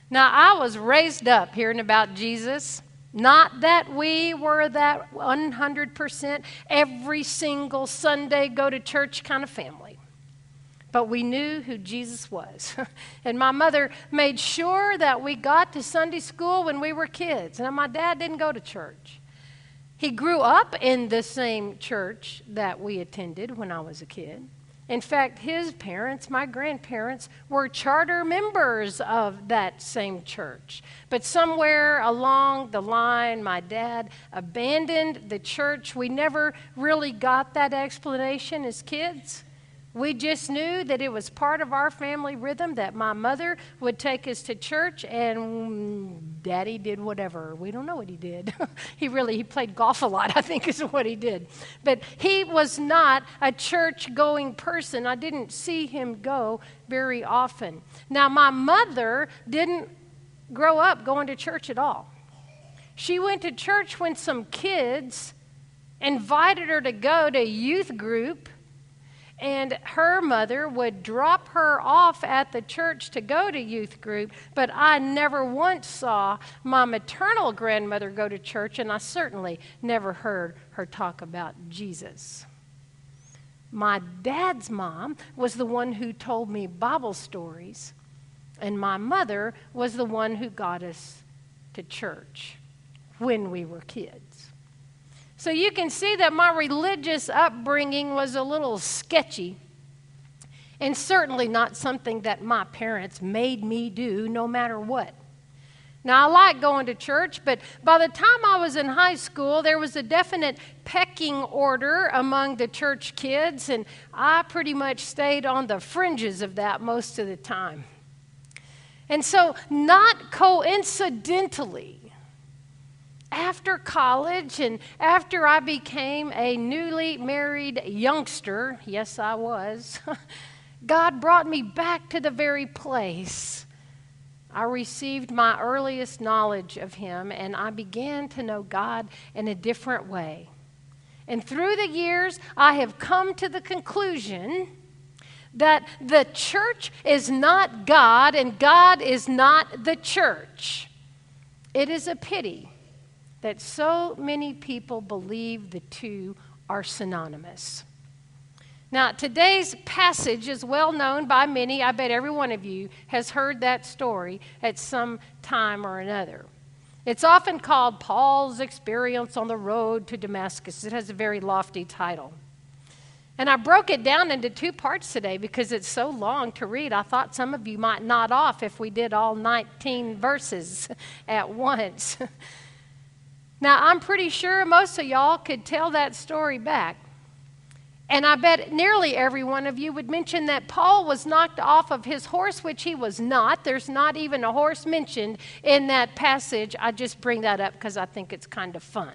Now, I was raised up hearing about Jesus. Not that we were that 100% every single Sunday go to church kind of family. But we knew who Jesus was. And my mother made sure that we got to Sunday school when we were kids. Now, my dad didn't go to church. He grew up in the same church that we attended when I was a kid. In fact, his parents, my grandparents, were charter members of that same church. But somewhere along the line, my dad abandoned the church. We never really got that explanation as kids. We just knew that it was part of our family rhythm that my mother would take us to church and Daddy did whatever. We don't know what he did. He played golf a lot, I think is what he did. But he was not a church-going person. I didn't see him go very often. Now, my mother didn't grow up going to church at all. She went to church when some kids invited her to go to youth group. And her mother would drop her off at the church to go to youth group, but I never once saw my maternal grandmother go to church, and I certainly never heard her talk about Jesus. My dad's mom was the one who told me Bible stories, and my mother was the one who got us to church when we were kids. So you can see that my religious upbringing was a little sketchy and certainly not something that my parents made me do no matter what. Now, I like going to church, but by the time I was in high school, there was a definite pecking order among the church kids, and I pretty much stayed on the fringes of that most of the time. And so, not coincidentally, after college and after I became a newly married youngster, yes, I was, God brought me back to the very place I received my earliest knowledge of Him, and I began to know God in a different way. And through the years, I have come to the conclusion that the church is not God and God is not the church. It is a pity that so many people believe the two are synonymous. Now, today's passage is well known by many. I bet every one of you has heard that story at some time or another. It's often called Paul's Experience on the Road to Damascus. It has a very lofty title. And I broke it down into two parts today because it's so long to read. I thought some of you might nod off if we did all 19 verses at once. Now, I'm pretty sure most of y'all could tell that story back. And I bet nearly every one of you would mention that Paul was knocked off of his horse, which he was not. There's not even a horse mentioned in that passage. I just bring that up because I think it's kind of fun.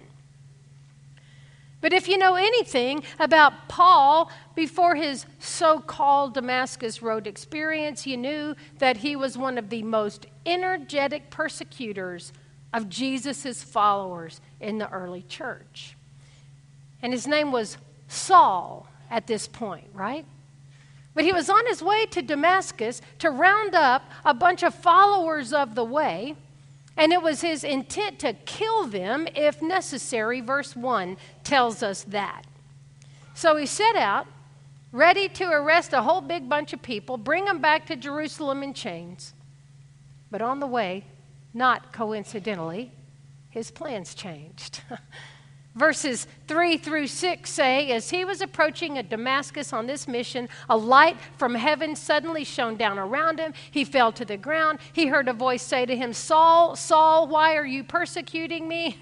But if you know anything about Paul before his so-called Damascus Road experience, you knew that he was one of the most energetic persecutors of Jesus' followers in the early church. And his name was Saul at this point, right? But he was on his way to Damascus to round up a bunch of followers of the way, and it was his intent to kill them if necessary. Verse 1 tells us that. So he set out, ready to arrest a whole big bunch of people, bring them back to Jerusalem in chains. But on the way, not coincidentally, his plans changed. Verses 3 through 6 say, as he was approaching a Damascus on this mission, a light from heaven suddenly shone down around him. He fell to the ground. He heard a voice say to him, Saul, Saul, why are you persecuting me?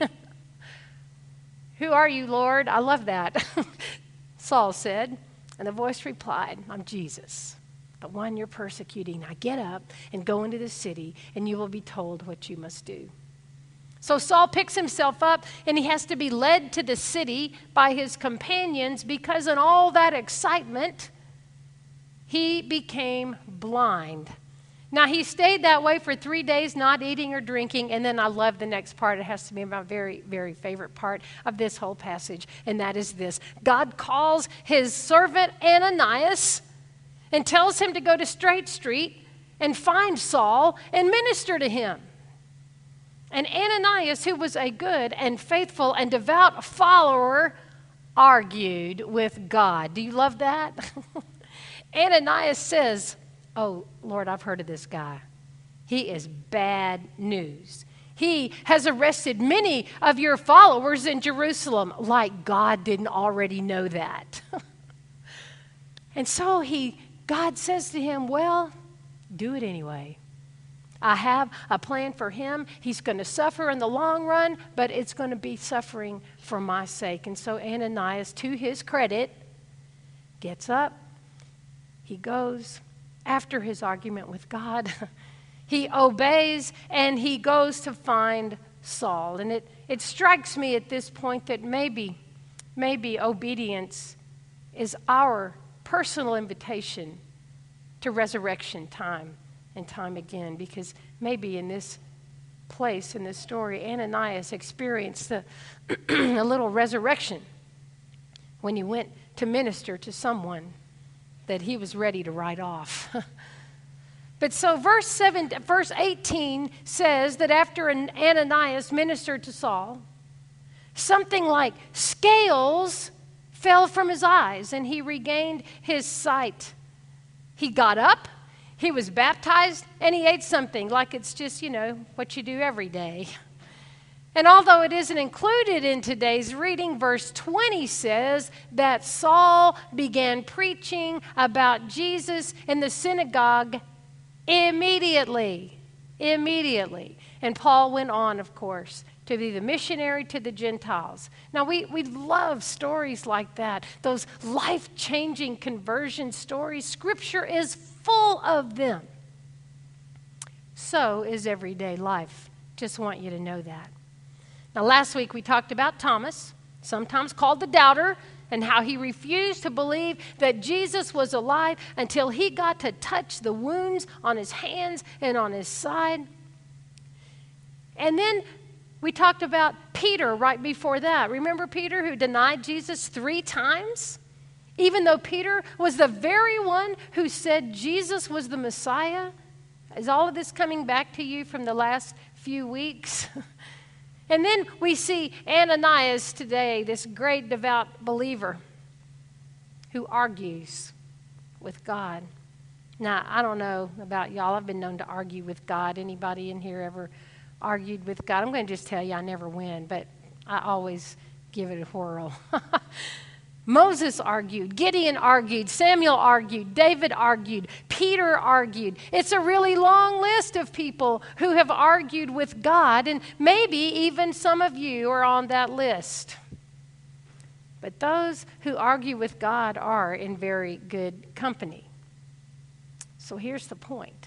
Who are you, Lord? I love that. Saul said, and the voice replied, I'm Jesus, the one you're persecuting. Now get up and go into the city, and you will be told what you must do. So Saul picks himself up, and he has to be led to the city by his companions because in all that excitement, he became blind. Now, he stayed that way for 3 days, not eating or drinking, and then I love the next part. It has to be my very, very favorite part of this whole passage, and that is this. God calls his servant Ananias and tells him to go to Straight Street and find Saul and minister to him. And Ananias, who was a good and faithful and devout follower, argued with God. Do you love that? Ananias says, "Oh, Lord, I've heard of this guy. He is bad news. He has arrested many of your followers in Jerusalem." Like God didn't already know that. And so God says to him, "Well, do it anyway. I have a plan for him. He's going to suffer in the long run, but it's going to be suffering for my sake." And so Ananias, to his credit, gets up. He goes after his argument with God. He obeys, and he goes to find Saul. And it strikes me at this point that maybe obedience is our personal invitation to resurrection time and time again, because maybe in this place, in this story, Ananias experienced a little resurrection when he went to minister to someone that he was ready to write off. But so verse 18 says that after Ananias ministered to Saul, something like scales fell from his eyes and he regained his sight. He got up, he was baptized, and he ate something like it's just, what you do every day. And although it isn't included in today's reading, verse 20 says that Saul began preaching about Jesus in the synagogue immediately. And Paul went on, of course, to be the missionary to the Gentiles. Now, we love stories like that, those life-changing conversion stories. Scripture is full of them. So is everyday life. Just want you to know that. Now, last week we talked about Thomas, sometimes called the doubter, and how he refused to believe that Jesus was alive until he got to touch the wounds on his hands and on his side. And then we talked about Peter right before that. Remember Peter, who denied Jesus 3 times? Even though Peter was the very one who said Jesus was the Messiah? Is all of this coming back to you from the last few weeks? And then we see Ananias today, this great devout believer who argues with God. Now, I don't know about y'all. I've been known to argue with God. Anybody in here ever argued with God? I'm going to just tell you I never win, but I always give it a whirl. Moses argued, Gideon argued, Samuel argued, David argued, Peter argued. It's a really long list of people who have argued with God, and maybe even some of you are on that list. But those who argue with God are in very good company. So here's the point.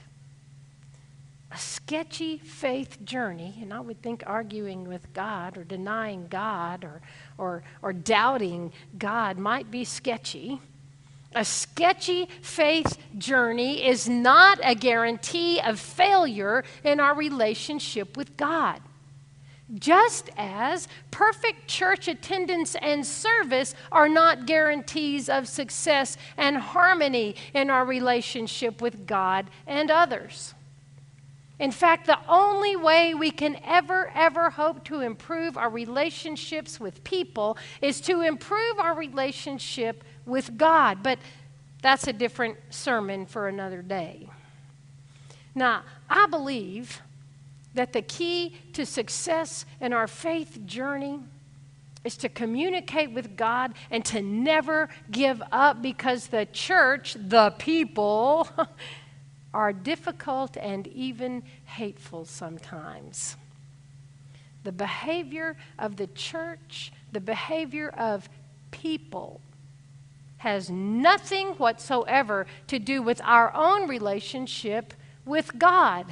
A sketchy faith journey, and I would think arguing with God or denying God or doubting God might be sketchy. A sketchy faith journey is not a guarantee of failure in our relationship with God. Just as perfect church attendance and service are not guarantees of success and harmony in our relationship with God and others. In fact, the only way we can ever hope to improve our relationships with people is to improve our relationship with God. But that's a different sermon for another day. Now, I believe that the key to success in our faith journey is to communicate with God and to never give up, because the church, the people, are difficult and even hateful sometimes. The behavior of the church, the behavior of people, has nothing whatsoever to do with our own relationship with God.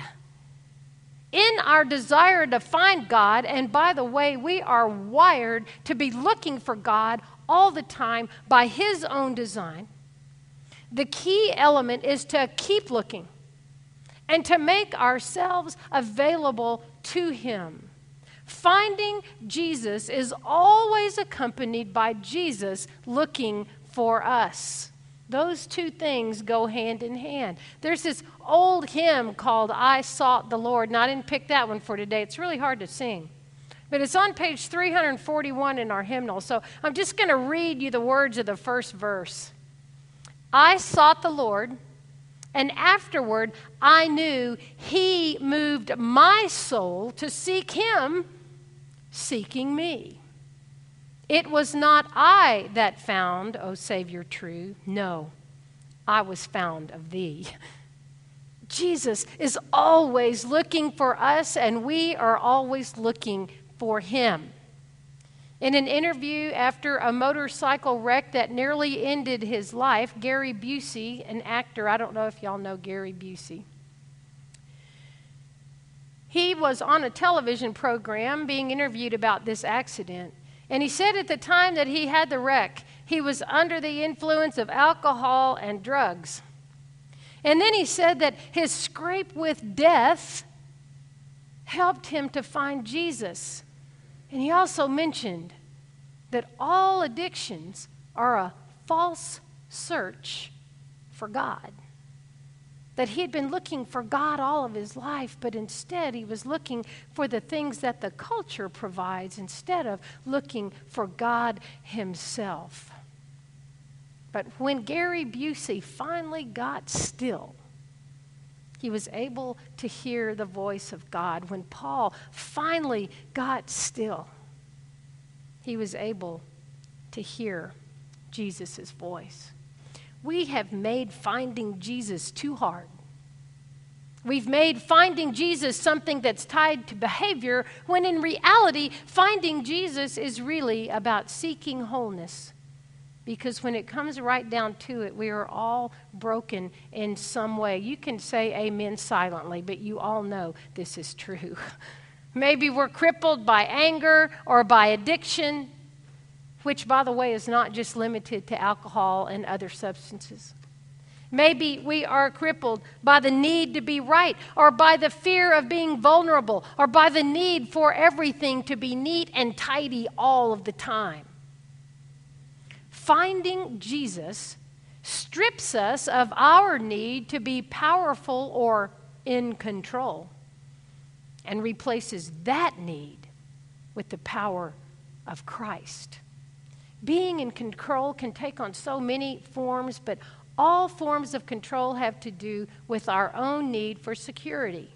In our desire to find God, and by the way, we are wired to be looking for God all the time by His own design. The key element is to keep looking and to make ourselves available to Him. Finding Jesus is always accompanied by Jesus looking for us. Those two things go hand in hand. There's this old hymn called I Sought the Lord, and I didn't pick that one for today. It's really hard to sing. But it's on page 341 in our hymnal. So I'm just going to read you the words of the first verse. I sought the Lord, and afterward I knew He moved my soul to seek Him, seeking me. It was not I that found, O Savior true. No, I was found of Thee. Jesus is always looking for us, and we are always looking for Him. In an interview after a motorcycle wreck that nearly ended his life, Gary Busey, an actor, I don't know if y'all know Gary Busey, he was on a television program being interviewed about this accident. And he said at the time that he had the wreck, he was under the influence of alcohol and drugs. And then he said that his scrape with death helped him to find Jesus. And he also mentioned that all addictions are a false search for God. That he had been looking for God all of his life, but instead he was looking for the things that the culture provides instead of looking for God Himself. But when Gary Busey finally got still, he was able to hear the voice of God. When Paul finally got still, he was able to hear Jesus' voice. We have made finding Jesus too hard. We've made finding Jesus something that's tied to behavior, when in reality, finding Jesus is really about seeking wholeness. Because when it comes right down to it, we are all broken in some way. You can say amen silently, but you all know this is true. Maybe we're crippled by anger or by addiction, which, by the way, is not just limited to alcohol and other substances. Maybe we are crippled by the need to be right, or by the fear of being vulnerable, or by the need for everything to be neat and tidy all of the time. Finding Jesus strips us of our need to be powerful or in control, and replaces that need with the power of Christ. Being in control can take on so many forms, but all forms of control have to do with our own need for security.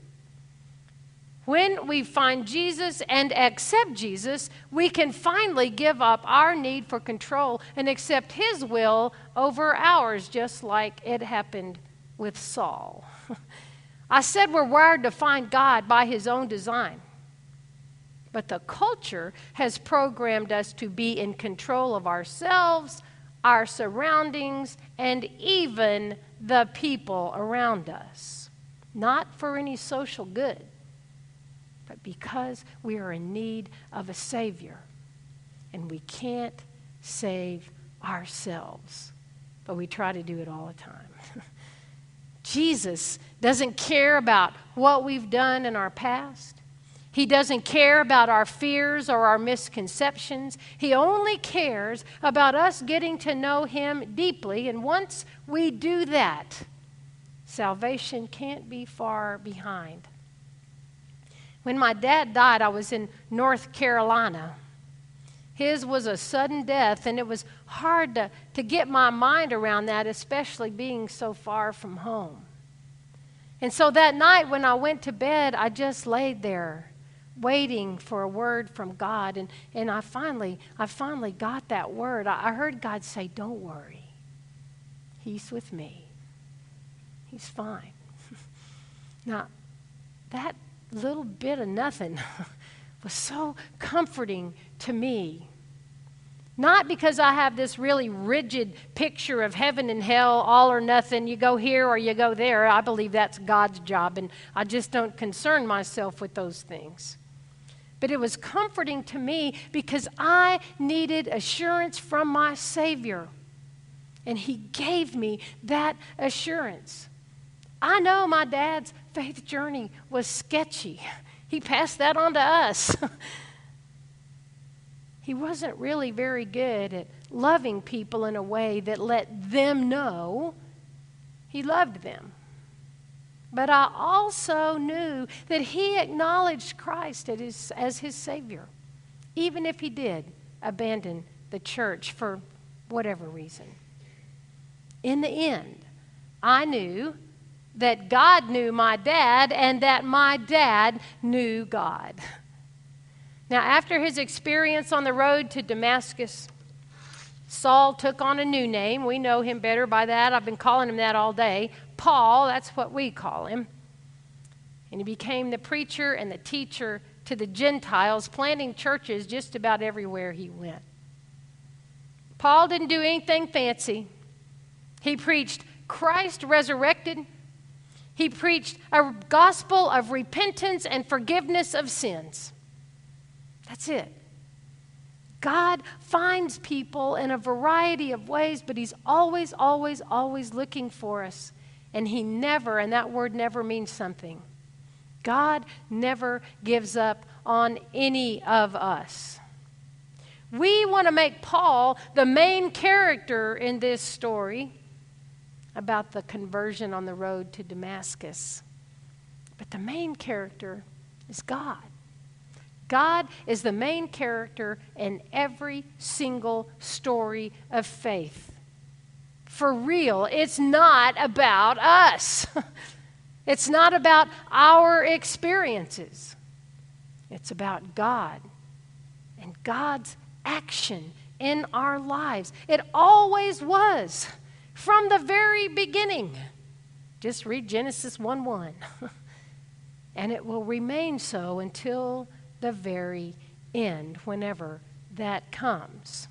When we find Jesus and accept Jesus, we can finally give up our need for control and accept His will over ours, just like it happened with Saul. I said we're wired to find God by His own design. But the culture has programmed us to be in control of ourselves, our surroundings, and even the people around us. Not for any social good, but because we are in need of a Savior. And we can't save ourselves, but we try to do it all the time. Jesus doesn't care about what we've done in our past. He doesn't care about our fears or our misconceptions. He only cares about us getting to know Him deeply. And once we do that, salvation can't be far behind. When my dad died, I was in North Carolina. His was a sudden death, and it was hard to get my mind around that, especially being so far from home. And so that night when I went to bed, I just laid there waiting for a word from God. And I finally got that word. I heard God say, "Don't worry. He's with me. He's fine." Now, that little bit of nothing was so comforting to me. Not because I have this really rigid picture of heaven and hell, all or nothing, you go here or you go there. I believe that's God's job, and I just don't concern myself with those things. But it was comforting to me because I needed assurance from my Savior, and He gave me that assurance. I know my dad's faith journey was sketchy. He passed that on to us. he wasn't really very good at loving people in a way that let them know he loved them. But I also knew that he acknowledged Christ as his Savior, even if he did abandon the church for whatever reason. In the end, I knew that God knew my dad and that my dad knew God. Now, after his experience on the road to Damascus, Saul took on a new name. We know him better by that. I've been calling him that all day. Paul, that's what we call him. And he became the preacher and the teacher to the Gentiles, planting churches just about everywhere he went. Paul didn't do anything fancy. He preached Christ resurrected. He preached a gospel of repentance and forgiveness of sins. That's it. God finds people in a variety of ways, but he's always, always, always looking for us. And he never, and that word never means something. God never gives up on any of us. We want to make Paul the main character in this story about the conversion on the road to Damascus. But the main character is God. God is the main character in every single story of faith. For real, it's not about us. It's not about our experiences. It's about God and God's action in our lives. It always was from the very beginning. Just read Genesis 1:1. And it will remain so until the very end, whenever that comes.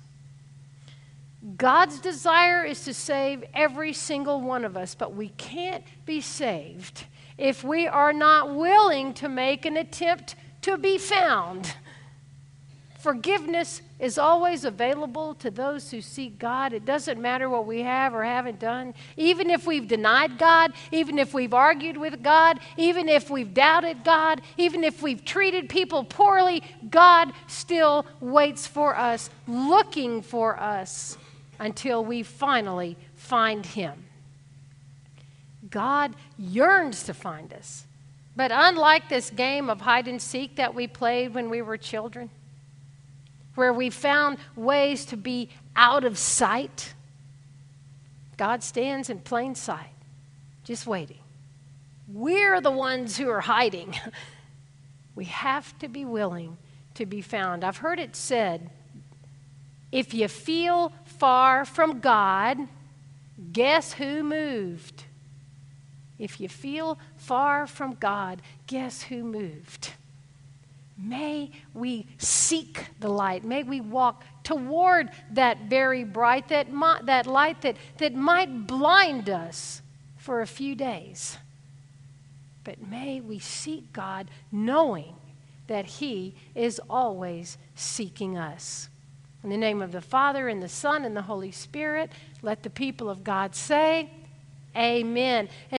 God's desire is to save every single one of us, but we can't be saved if we are not willing to make an attempt to be found. Forgiveness is always available to those who seek God. It doesn't matter what we have or haven't done. Even if we've denied God, even if we've argued with God, even if we've doubted God, even if we've treated people poorly, God still waits for us, looking for us until we finally find him. God yearns to find us. But unlike this game of hide and seek that we played when we were children, where we found ways to be out of sight, God stands in plain sight, just waiting. We're the ones who are hiding. We have to be willing to be found. I've heard it said, if you feel far from God, guess who moved? If you feel far from God, guess who moved? May we seek the light. May we walk toward that very bright, that light that might blind us for a few days. But may we seek God knowing that he is always seeking us. In the name of the Father, and the Son, and the Holy Spirit, let the people of God say, Amen.